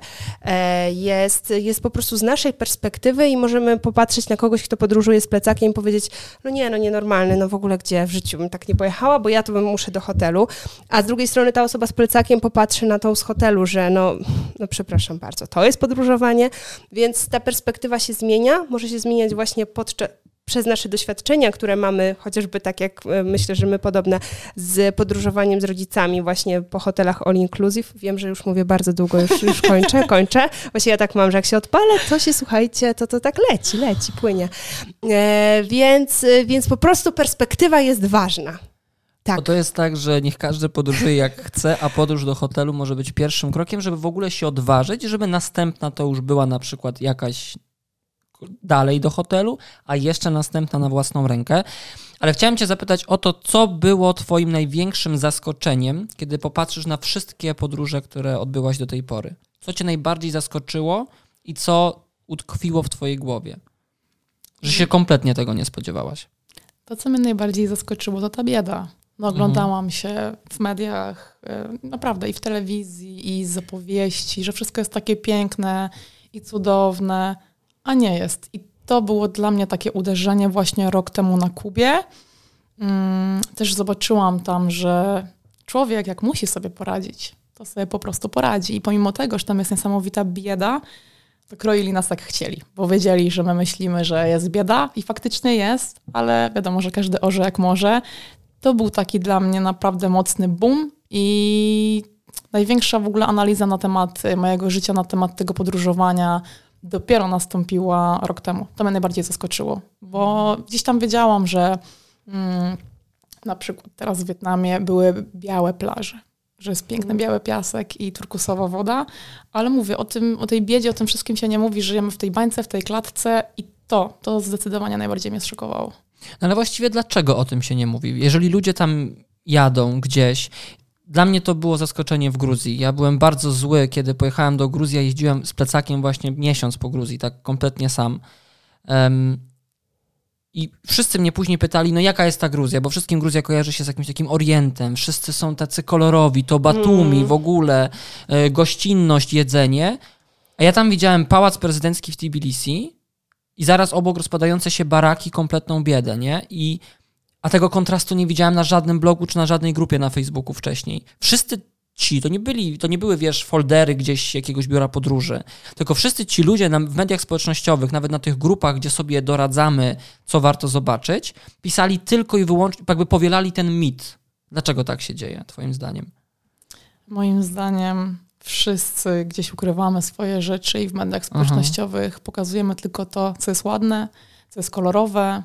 jest po prostu z naszej perspektywy i możemy popatrzeć na kogoś, kto podróżuje z plecakiem i powiedzieć, nienormalny, w ogóle gdzie w życiu bym tak nie pojechała, bo ja to muszę do hotelu, a z drugiej strony ta osoba z plecakiem popatrzy na tą z hotelu, że przepraszam bardzo, to jest podróżowanie, więc ta perspektywa się zmienia, może się zmieniać właśnie przez nasze doświadczenia, które mamy, chociażby tak jak myślę, że my podobne z podróżowaniem z rodzicami właśnie po hotelach all inclusive. Wiem, że już mówię bardzo długo, już kończę. Właśnie ja tak mam, że jak się odpalę, to się słuchajcie, to tak leci, płynie. Więc po prostu perspektywa jest ważna. Tak. Bo to jest tak, że niech każdy podróżuje jak chce, a podróż do hotelu może być pierwszym krokiem, żeby w ogóle się odważyć, żeby następna to już była na przykład jakaś dalej do hotelu, a jeszcze następna na własną rękę. Ale chciałem cię zapytać o to, co było twoim największym zaskoczeniem, kiedy popatrzysz na wszystkie podróże, które odbyłaś do tej pory. Co cię najbardziej zaskoczyło i co utkwiło w twojej głowie? Że się kompletnie tego nie spodziewałaś. To, co mnie najbardziej zaskoczyło, to ta bieda. Oglądałam się w mediach, naprawdę i w telewizji, i z opowieści, że wszystko jest takie piękne i cudowne, a nie jest. I to było dla mnie takie uderzenie właśnie rok temu na Kubie. Też zobaczyłam tam, że człowiek jak musi sobie poradzić, to sobie po prostu poradzi. I pomimo tego, że tam jest niesamowita bieda, to kroili nas jak chcieli, bo wiedzieli, że my myślimy, że jest bieda i faktycznie jest, ale wiadomo, że każdy orze jak może. To był taki dla mnie naprawdę mocny boom i największa w ogóle analiza na temat mojego życia, na temat tego podróżowania dopiero nastąpiła rok temu. To mnie najbardziej zaskoczyło, bo gdzieś tam wiedziałam, że na przykład teraz w Wietnamie były białe plaże, że jest piękny biały piasek i turkusowa woda, ale mówię o tej biedzie, o tym wszystkim się nie mówi, żyjemy w tej bańce, w tej klatce i to zdecydowanie najbardziej mnie zszokowało. No ale właściwie dlaczego o tym się nie mówi? Jeżeli ludzie tam jadą gdzieś, dla mnie to było zaskoczenie w Gruzji. Ja byłem bardzo zły, kiedy pojechałem do Gruzji, jeździłem z plecakiem właśnie miesiąc po Gruzji, tak kompletnie sam. I wszyscy mnie później pytali, jaka jest ta Gruzja, bo wszystkim Gruzja kojarzy się z jakimś takim Orientem, wszyscy są tacy kolorowi, to Batumi, w ogóle gościnność, jedzenie. A ja tam widziałem pałac prezydencki w Tbilisi i zaraz obok rozpadające się baraki, kompletną biedę, nie? A tego kontrastu nie widziałem na żadnym blogu czy na żadnej grupie na Facebooku wcześniej. Wszyscy ci, to nie były, foldery gdzieś jakiegoś biura podróży, tylko wszyscy ci ludzie w mediach społecznościowych, nawet na tych grupach, gdzie sobie doradzamy, co warto zobaczyć, pisali tylko i wyłącznie, jakby powielali ten mit. Dlaczego tak się dzieje, twoim zdaniem? Moim zdaniem wszyscy gdzieś ukrywamy swoje rzeczy i w mediach społecznościowych pokazujemy tylko to, co jest ładne, co jest kolorowe,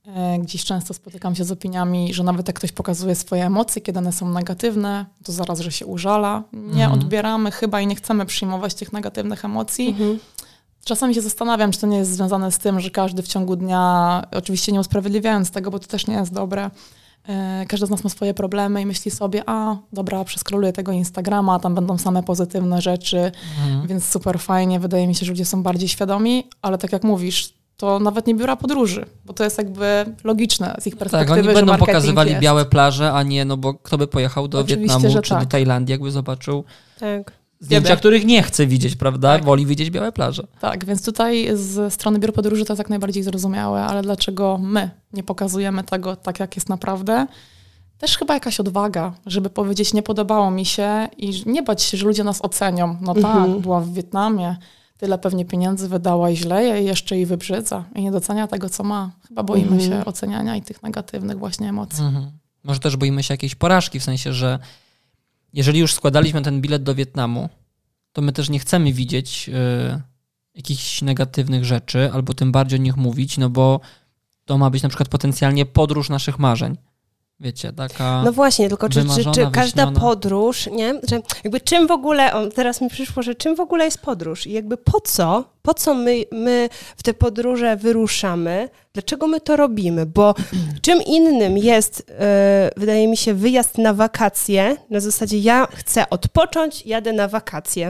Gdzieś często spotykam się z opiniami, że nawet jak ktoś pokazuje swoje emocje, kiedy one są negatywne, to zaraz, że się użala. Nie odbieramy chyba i nie chcemy przyjmować tych negatywnych emocji. Czasami się zastanawiam, czy to nie jest związane z tym, że każdy w ciągu dnia, oczywiście nie usprawiedliwiając tego, bo to też nie jest dobre, każdy z nas ma swoje problemy i myśli sobie, dobra, przeskroluję tego Instagrama, tam będą same pozytywne rzeczy, więc super fajnie, wydaje mi się, że ludzie są bardziej świadomi, ale tak jak mówisz, to nawet nie biura podróży, bo to jest jakby logiczne z ich perspektywy, tak, oni będą że pokazywali jest. białe plaże, a nie, no bo kto by pojechał do Wietnamu czy do Tajlandii, jakby zobaczył zdjęcia, których nie chce widzieć, prawda? Woli widzieć białe plaże. Tak, więc tutaj z strony biur podróży to jest jak najbardziej zrozumiałe, ale dlaczego my nie pokazujemy tego tak, jak jest naprawdę? Też chyba jakaś odwaga, żeby powiedzieć, nie podobało mi się i nie bać się, że ludzie nas ocenią. No tak, była w Wietnamie, tyle pewnie pieniędzy wydała i źle je i jeszcze jej wybrzydza i nie docenia tego, co ma. Chyba boimy się oceniania i tych negatywnych właśnie emocji. Może też boimy się jakiejś porażki, w sensie, że jeżeli już składaliśmy ten bilet do Wietnamu, to my też nie chcemy widzieć jakichś negatywnych rzeczy, albo tym bardziej o nich mówić, no bo to ma być na przykład potencjalnie podróż naszych marzeń. Wiecie, taka no właśnie, tylko czy każda wyśniona podróż, nie? Że jakby czym w ogóle, teraz mi przyszło, że czym w ogóle jest podróż i jakby po co my w te podróże wyruszamy, dlaczego my to robimy, bo czym innym jest, wydaje mi się, wyjazd na wakacje, na zasadzie ja chcę odpocząć, jadę na wakacje.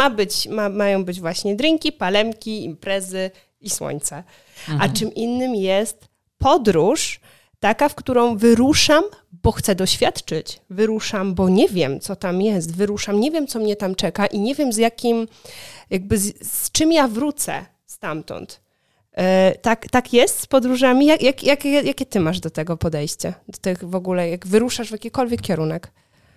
Mają być właśnie drinki, palemki, imprezy i słońce. A czym innym jest podróż, taka, w którą wyruszam, bo chcę doświadczyć. Wyruszam, bo nie wiem, co tam jest. Wyruszam, nie wiem, co mnie tam czeka i nie wiem, z jakim, jakby z czym ja wrócę stamtąd. Tak jest z podróżami? Jakie ty masz do tego podejście? Do tych w ogóle, jak wyruszasz w jakikolwiek kierunek?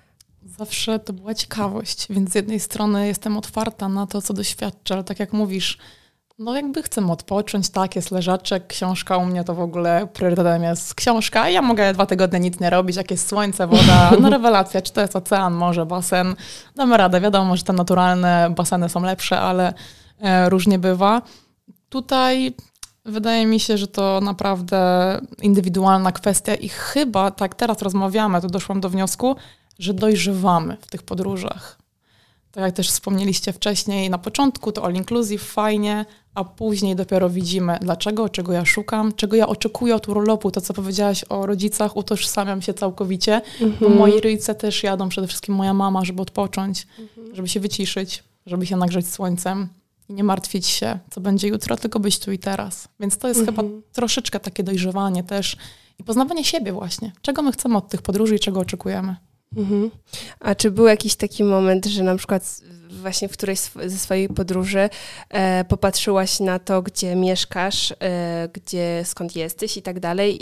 Zawsze to była ciekawość, więc z jednej strony jestem otwarta na to, co doświadczę, ale tak jak mówisz, no jakby chcę odpocząć, tak, jest leżaczek, książka u mnie to w ogóle priorytetem jest książka. Ja mogę 2 tygodnie nic nie robić, jak jest słońce, woda, no rewelacja, czy to jest ocean, morze, basen, damy radę. Wiadomo, że te naturalne baseny są lepsze, ale różnie bywa. Tutaj wydaje mi się, że to naprawdę indywidualna kwestia i chyba, tak teraz rozmawiamy, to doszłam do wniosku, że dojrzewamy w tych podróżach. Tak jak też wspomnieliście wcześniej, na początku to all inclusive, fajnie, a później dopiero widzimy dlaczego, czego ja szukam, czego ja oczekuję od urlopu. To, co powiedziałaś o rodzicach, utożsamiam się całkowicie, bo moi rodzice też jadą, przede wszystkim moja mama, żeby odpocząć, żeby się wyciszyć, żeby się nagrzeć słońcem i nie martwić się, co będzie jutro, tylko być tu i teraz. Więc to jest chyba troszeczkę takie dojrzewanie też i poznawanie siebie właśnie. Czego my chcemy od tych podróży i czego oczekujemy. A czy był jakiś taki moment, że na przykład właśnie w którejś ze swojej podróży popatrzyłaś na to, gdzie mieszkasz, skąd jesteś i tak dalej,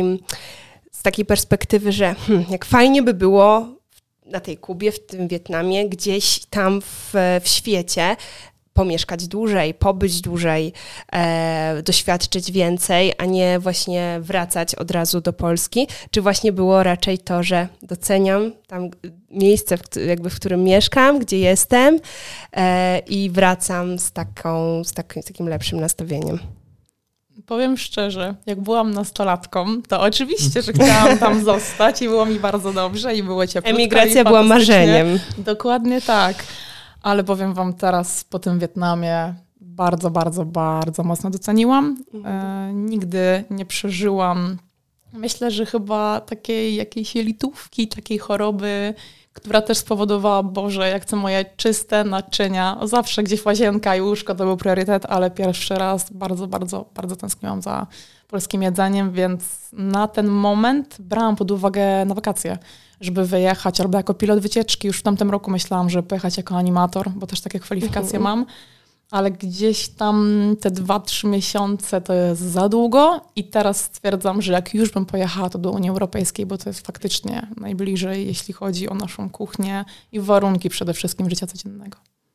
z takiej perspektywy, że jak fajnie by było na tej Kubie, w tym Wietnamie, gdzieś tam w świecie pomieszkać dłużej, pobyć dłużej, doświadczyć więcej, a nie właśnie wracać od razu do Polski? Czy właśnie było raczej to, że doceniam tam miejsce, w którym mieszkam, gdzie jestem i wracam z takim lepszym nastawieniem? Powiem szczerze, jak byłam nastolatką, to oczywiście, że chciałam tam zostać i było mi bardzo dobrze i było cieplutko. Emigracja była marzeniem. Dokładnie tak. Ale powiem wam teraz po tym Wietnamie bardzo, bardzo, bardzo mocno doceniłam. Nigdy nie przeżyłam, myślę, że chyba takiej jakiejś jelitówki, takiej choroby, która też spowodowała, Boże, jak chcę moje czyste naczynia. Zawsze gdzieś łazienka i łóżko to był priorytet, ale pierwszy raz bardzo, bardzo, bardzo tęskniłam za polskim jedzeniem, więc na ten moment brałam pod uwagę na wakacje, żeby wyjechać, albo jako pilot wycieczki. Już w tamtym roku myślałam, żeby pojechać jako animator, bo też takie kwalifikacje mam, ale gdzieś tam te 2-3 miesiące to jest za długo i teraz stwierdzam, że jak już bym pojechała, to do Unii Europejskiej, bo to jest faktycznie najbliżej, jeśli chodzi o naszą kuchnię i warunki przede wszystkim życia codziennego.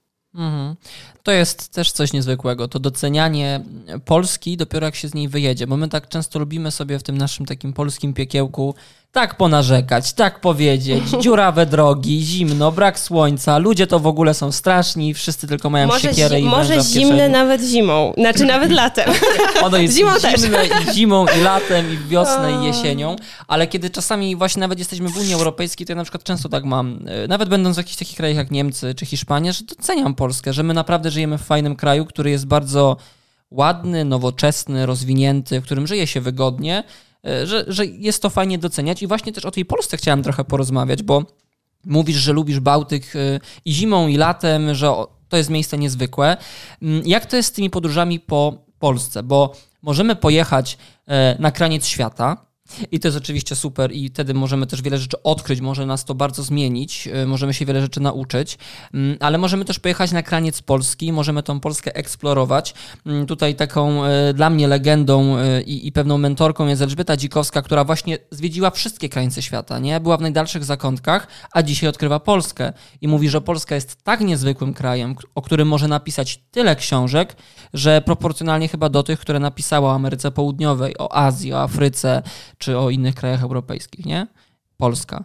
To jest też coś niezwykłego, to docenianie Polski dopiero jak się z niej wyjedzie, bo my tak często lubimy sobie w tym naszym takim polskim piekiełku tak ponarzekać, tak powiedzieć, dziurawe drogi, zimno, brak słońca, ludzie to w ogóle są straszni, wszyscy tylko mają siekierę i węża może w zimne kieszeni. nawet zimą, znaczy nawet latem. Ono jest Zimą zimne i zimą, i latem, i wiosną, i jesienią, ale kiedy czasami właśnie nawet jesteśmy w Unii Europejskiej, to ja na przykład często tak mam, nawet będąc w jakichś takich krajach jak Niemcy czy Hiszpania, że doceniam Polskę, że my naprawdę żyjemy w fajnym kraju, który jest bardzo ładny, nowoczesny, rozwinięty, w którym żyje się wygodnie, że jest to fajnie doceniać i właśnie też o tej Polsce chciałem trochę porozmawiać, bo mówisz, że lubisz Bałtyk i zimą, i latem, że to jest miejsce niezwykłe. Jak to jest z tymi podróżami po Polsce? Bo możemy pojechać na kraniec świata i to jest oczywiście super i wtedy możemy też wiele rzeczy odkryć, może nas to bardzo zmienić, możemy się wiele rzeczy nauczyć, ale możemy też pojechać na kraniec Polski, możemy tą Polskę eksplorować. Tutaj taką dla mnie legendą i pewną mentorką jest Elżbieta Dzikowska, która właśnie zwiedziła wszystkie krańce świata, nie? Była w najdalszych zakątkach, a dzisiaj odkrywa Polskę i mówi, że Polska jest tak niezwykłym krajem, o którym może napisać tyle książek, że proporcjonalnie chyba do tych, które napisała o Ameryce Południowej, o Azji, o Afryce, czy o innych krajach europejskich, nie? Polska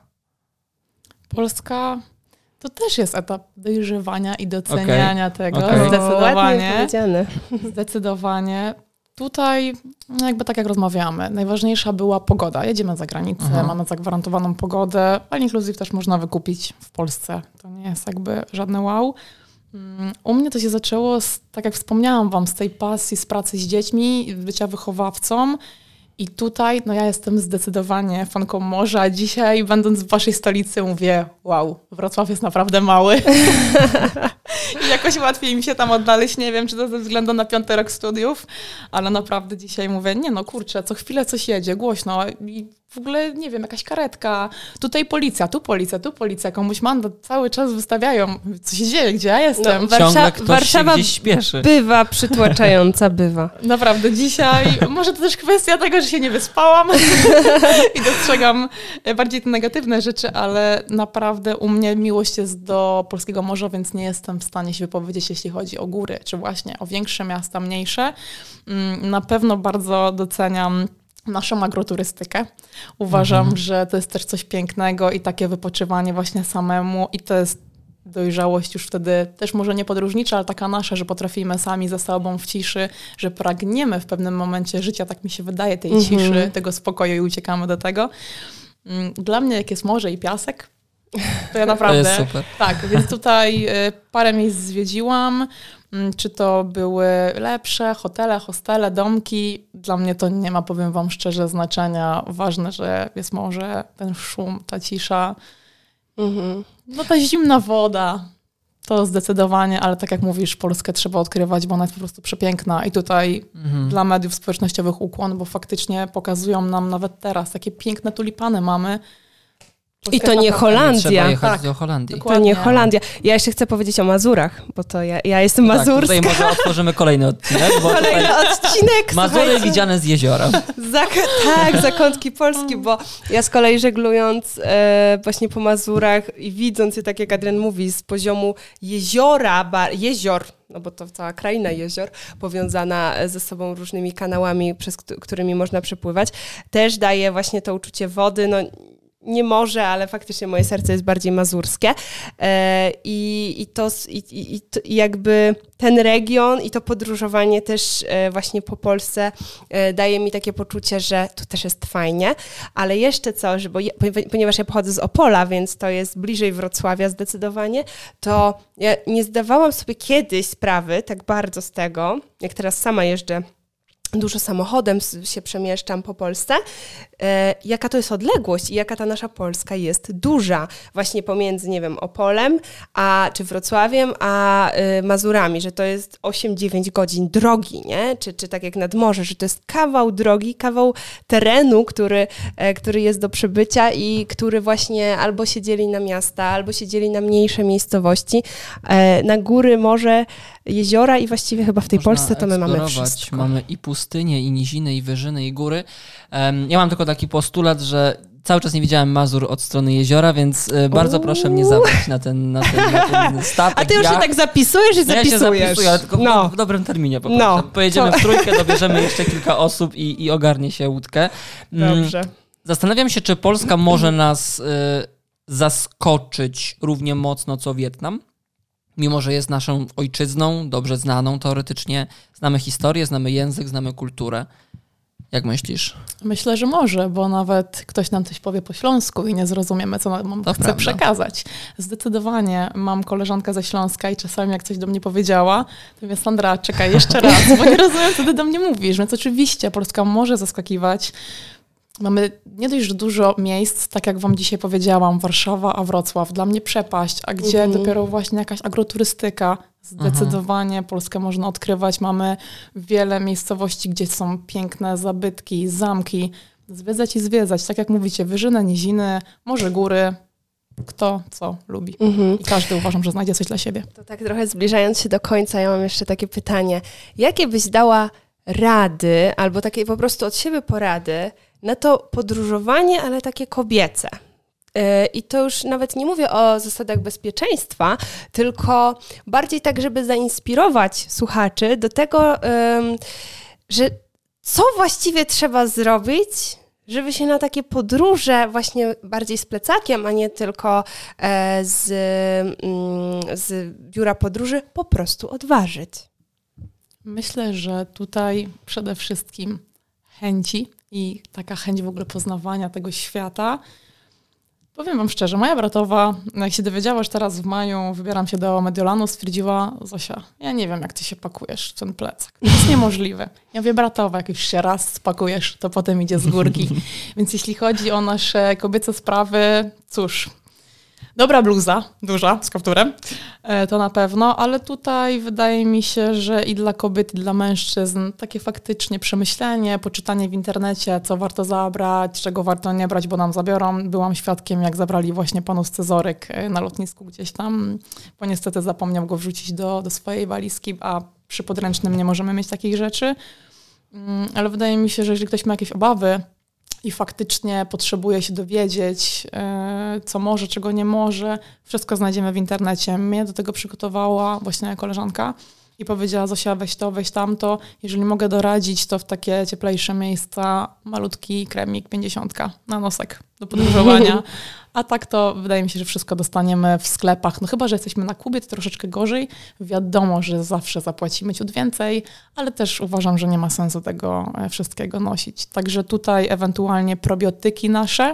to też jest etap dojrzewania i doceniania tego. Ładnie powiedziane. Zdecydowanie. Tutaj jakby tak jak rozmawiamy, najważniejsza była pogoda. Jedziemy za granicę, mamy zagwarantowaną pogodę, all inclusive też można wykupić w Polsce. To nie jest jakby żadne wow. U mnie to się zaczęło, tak jak wspomniałam wam, z tej pasji, z pracy z dziećmi, bycia wychowawcą. I tutaj, ja jestem zdecydowanie fanką morza. Dzisiaj, będąc w waszej stolicy, mówię, wow, Wrocław jest naprawdę mały. I jakoś łatwiej mi się tam odnaleźć. Nie wiem, czy to ze względu na 5. rok studiów, ale naprawdę dzisiaj mówię, kurczę, co chwilę coś jedzie, głośno. I w ogóle, nie wiem, jakaś karetka, tutaj policja, tu policja, komuś mandat cały czas wystawiają. Co się dzieje, gdzie ja jestem? Ciągle ktoś Warszawa się gdzieś śpieszy. bywa przytłaczająca, bywa. Naprawdę dzisiaj, może to też kwestia tego, że się nie wyspałam i dostrzegam bardziej te negatywne rzeczy, ale naprawdę u mnie miłość jest do polskiego morza, więc nie jestem w stanie się wypowiedzieć, jeśli chodzi o góry, czy właśnie o większe miasta, mniejsze. Na pewno bardzo doceniam naszą agroturystykę. Uważam, że to jest też coś pięknego i takie wypoczywanie właśnie samemu i to jest dojrzałość już wtedy też może nie podróżnicza, ale taka nasza, że potrafimy sami ze sobą w ciszy, że pragniemy w pewnym momencie życia, tak mi się wydaje, tej ciszy, tego spokoju i uciekamy do tego. Dla mnie jak jest morze i piasek, to ja naprawdę... To jest super. Tak, więc tutaj parę miejsc zwiedziłam. Czy to były lepsze hotele, hostele, domki. Dla mnie to nie ma, powiem wam szczerze, znaczenia. Ważne, że jest morze, ten szum, ta cisza. Ta zimna woda. To zdecydowanie, ale tak jak mówisz, Polskę trzeba odkrywać, bo ona jest po prostu przepiękna. I tutaj dla mediów społecznościowych ukłon, bo faktycznie pokazują nam nawet teraz, takie piękne tulipany mamy. I to nie Holandia. Trzeba jechać do Holandii. To nie Holandia. Ja jeszcze chcę powiedzieć o Mazurach, bo to ja jestem mazurska. Tutaj może otworzymy kolejny odcinek. Bo kolejny odcinek. Mazury widziane z jeziora. Zakątki Polski, bo ja z kolei żeglując właśnie po Mazurach i widząc je, tak jak Adrian mówi, z poziomu jezior, no bo to cała kraina jezior, powiązana ze sobą różnymi kanałami, przez którymi można przepływać, też daje właśnie to uczucie wody, nie może, ale faktycznie moje serce jest bardziej mazurskie i jakby ten region i to podróżowanie też właśnie po Polsce daje mi takie poczucie, że tu też jest fajnie, ale jeszcze coś, ponieważ ja pochodzę z Opola, więc to jest bliżej Wrocławia zdecydowanie, to ja nie zdawałam sobie kiedyś sprawy tak bardzo z tego, jak teraz sama jeżdżę dużo samochodem się przemieszczam po Polsce, jaka to jest odległość i jaka ta nasza Polska jest duża właśnie pomiędzy, nie wiem, Opolem, czy Wrocławiem, a Mazurami, że to jest 8-9 godzin drogi, nie? Czy tak jak nad morze, że to jest kawał drogi, kawał terenu, który jest do przebycia i który właśnie albo się dzieli na miasta, albo się dzieli na mniejsze miejscowości, na góry, morze, jeziora i właściwie chyba w tej Polsce to my mamy wszystko. Mamy i pustynię, i niziny, i wyżyny, i góry. Ja mam tylko taki postulat, że cały czas nie widziałem Mazur od strony jeziora, więc bardzo proszę mnie zabrać na ten statek. A ty już się tak zapisujesz i zapisujesz. Ja się zapisuję, ale tylko w dobrym terminie po prostu. Pojedziemy w trójkę, dobierzemy jeszcze kilka osób i ogarnie się łódkę. Dobrze. Zastanawiam się, czy Polska może nas zaskoczyć równie mocno co Wietnam, mimo że jest naszą ojczyzną, dobrze znaną teoretycznie. Znamy historię, znamy język, znamy kulturę. Jak myślisz? Myślę, że może, bo nawet ktoś nam coś powie po śląsku i nie zrozumiemy, co nam chce przekazać. Zdecydowanie mam koleżankę ze Śląska i czasami jak coś do mnie powiedziała, to mówię, Sandra, czekaj jeszcze raz, bo nie rozumiem, co ty do mnie mówisz. Więc oczywiście Polska może zaskakiwać. Mamy nie dość, że dużo miejsc, tak jak wam dzisiaj powiedziałam, Warszawa, a Wrocław, dla mnie przepaść, a gdzie dopiero właśnie jakaś agroturystyka. Zdecydowanie Polskę można odkrywać. Mamy wiele miejscowości, gdzie są piękne zabytki, zamki. Zwiedzać i zwiedzać. Tak jak mówicie, wyżyny, niziny, może góry. Kto co lubi. I każdy uważam, że znajdzie coś dla siebie. To tak trochę zbliżając się do końca, ja mam jeszcze takie pytanie. Jakie byś dała rady, albo takie po prostu od siebie porady na to podróżowanie, ale takie kobiece? I to już nawet nie mówię o zasadach bezpieczeństwa, tylko bardziej tak, żeby zainspirować słuchaczy do tego, że co właściwie trzeba zrobić, żeby się na takie podróże właśnie bardziej z plecakiem, a nie tylko z biura podróży po prostu odważyć. Myślę, że tutaj przede wszystkim chęci i taka chęć w ogóle poznawania tego świata. Powiem wam szczerze, moja bratowa, jak się dowiedziała, że teraz w maju wybieram się do Mediolanu, stwierdziła: Zosia, ja nie wiem, jak ty się pakujesz w ten plecak. To jest niemożliwe. Ja mówię, bratowa, jak już się raz spakujesz, to potem idzie z górki. Więc jeśli chodzi o nasze kobiece sprawy, cóż, dobra bluza, duża, z kapturem, to na pewno, ale tutaj wydaje mi się, że i dla kobiet, i dla mężczyzn takie faktycznie przemyślenie, poczytanie w internecie, co warto zabrać, czego warto nie brać, bo nam zabiorą. Byłam świadkiem, jak zabrali właśnie panu scyzoryk na lotnisku gdzieś tam, bo niestety zapomniał go wrzucić do swojej walizki, a przy podręcznym nie możemy mieć takich rzeczy. Ale wydaje mi się, że jeżeli ktoś ma jakieś obawy, i faktycznie potrzebuje się dowiedzieć, co może, czego nie może. Wszystko znajdziemy w internecie. Mnie do tego przygotowała właśnie moja koleżanka i powiedziała: Zosia, weź to, weź tamto. Jeżeli mogę doradzić, to w takie cieplejsze miejsca malutki kremik 50 na nosek do podróżowania. A tak to wydaje mi się, że wszystko dostaniemy w sklepach. No chyba, że jesteśmy na Kubie, to troszeczkę gorzej. Wiadomo, że zawsze zapłacimy ciut więcej, ale też uważam, że nie ma sensu tego wszystkiego nosić. Także tutaj ewentualnie probiotyki nasze.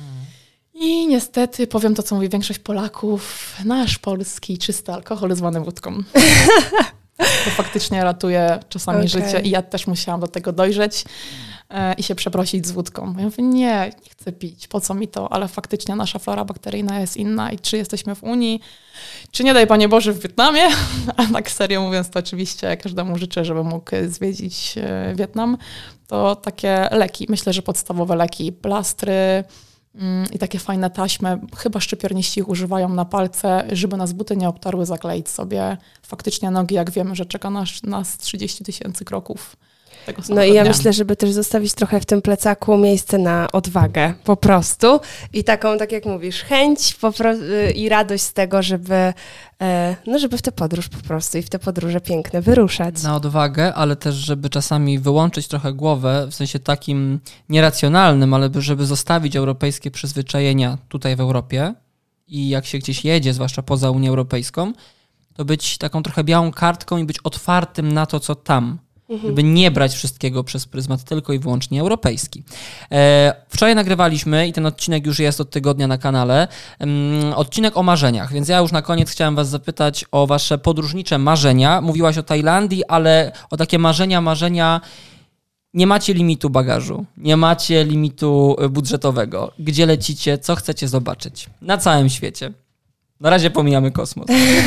I niestety powiem to, co mówi większość Polaków, nasz polski czysty alkohol zwany wódką. To faktycznie ratuje czasami życie i ja też musiałam do tego dojrzeć i się przeprosić z wódką. Ja mówię, nie chcę pić, po co mi to? Ale faktycznie nasza flora bakteryjna jest inna i czy jesteśmy w Unii, czy nie daj Panie Boże w Wietnamie, a tak serio mówiąc, to oczywiście każdemu życzę, żeby mógł zwiedzić Wietnam, to takie leki, myślę, że podstawowe leki, plastry i takie fajne taśmy, chyba szczypiorniści ich używają na palce, żeby nas buty nie obtarły, zakleić sobie faktycznie nogi, jak wiemy, że czeka nas 30 000 kroków. No i ja myślę, żeby też zostawić trochę w tym plecaku miejsce na odwagę po prostu i taką, tak jak mówisz, chęć i radość z tego, żeby w tę podróż po prostu i w te podróże piękne wyruszać. Na odwagę, ale też żeby czasami wyłączyć trochę głowę, w sensie takim nieracjonalnym, ale żeby zostawić europejskie przyzwyczajenia tutaj w Europie i jak się gdzieś jedzie, zwłaszcza poza Unię Europejską, to być taką trochę białą kartką i być otwartym na to, co tam. Żeby nie brać wszystkiego przez pryzmat tylko i wyłącznie europejski. Wczoraj nagrywaliśmy i ten odcinek już jest od tygodnia na kanale, odcinek o marzeniach, więc ja już na koniec chciałem was zapytać o wasze podróżnicze marzenia. Mówiłaś o Tajlandii, ale o takie marzenia nie macie limitu bagażu, nie macie limitu budżetowego. Gdzie lecicie, co chcecie zobaczyć? Na całym świecie. Na razie pomijamy kosmos.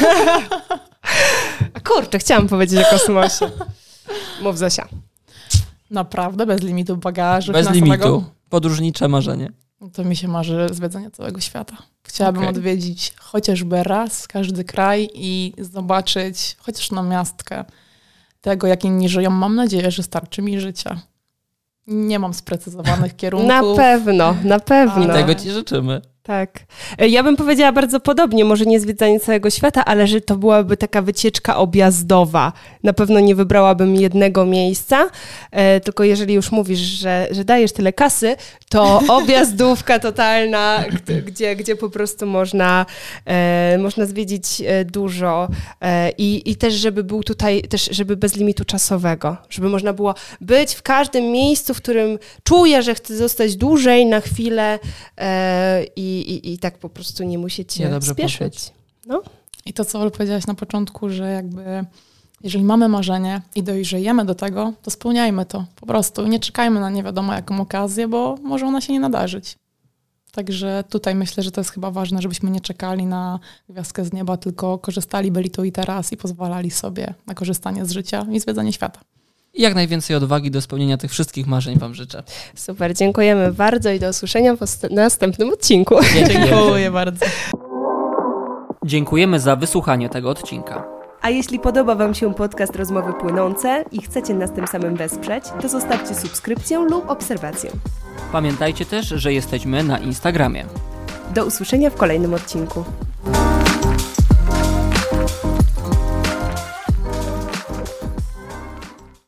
Kurczę, chciałam powiedzieć o kosmosie. Mów, Zosia. Naprawdę? Bez limitu bagażu? Bez limitu. Podróżnicze marzenie. To mi się marzy zwiedzenie całego świata. Chciałabym odwiedzić chociażby raz każdy kraj i zobaczyć chociaż na miastkę tego, jak inni żyją. Mam nadzieję, że starczy mi życia. Nie mam sprecyzowanych kierunków. Na pewno. I tego ci życzymy. Tak. Ja bym powiedziała bardzo podobnie, może nie zwiedzanie całego świata, ale że to byłaby taka wycieczka objazdowa. Na pewno nie wybrałabym jednego miejsca, tylko jeżeli już mówisz, że dajesz tyle kasy, to objazdówka totalna, gdzie po prostu można zwiedzić dużo i też, żeby był tutaj, też żeby bez limitu czasowego, żeby można było być w każdym miejscu, w którym czuję, że chcę zostać dłużej na chwilę i tak po prostu nie musicie spieszyć. No. I to, co Olu powiedziałaś na początku, że jakby jeżeli mamy marzenie i dojrzejemy do tego, to spełniajmy to po prostu. Nie czekajmy na nie wiadomo jaką okazję, bo może ona się nie nadarzyć. Także tutaj myślę, że to jest chyba ważne, żebyśmy nie czekali na gwiazdkę z nieba, tylko korzystali, byli tu i teraz i pozwalali sobie na korzystanie z życia i zwiedzanie świata. I jak najwięcej odwagi do spełnienia tych wszystkich marzeń wam życzę. Super, dziękujemy bardzo i do usłyszenia w następnym odcinku. Dziękuję bardzo. Dziękujemy za wysłuchanie tego odcinka. A jeśli podoba wam się podcast Rozmowy Płynące i chcecie nas tym samym wesprzeć, to zostawcie subskrypcję lub obserwację. Pamiętajcie też, że jesteśmy na Instagramie. Do usłyszenia w kolejnym odcinku.